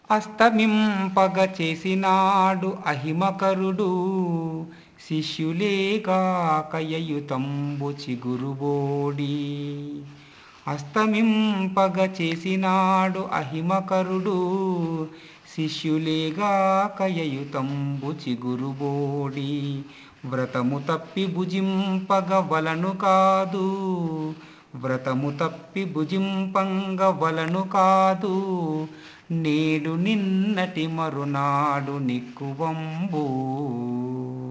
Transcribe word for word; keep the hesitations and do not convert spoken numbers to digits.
అస్తమింపగ చేసినాడు అహిమకరుడు, శిష్యులేగాక యయుతంబు చిగురుబోడి. అస్తమింపగ చేసినాడు అహిమకరుడు, శిష్యులేగాక యయుతంబు చిగురుబోడి. వ్రతము తప్పి భుజింపగ వలను కాదు, వ్రతము తప్పి భుజింపంగ వలను కాదు, నేడు నిన్నటి మరునాడు నిక్కువంబు.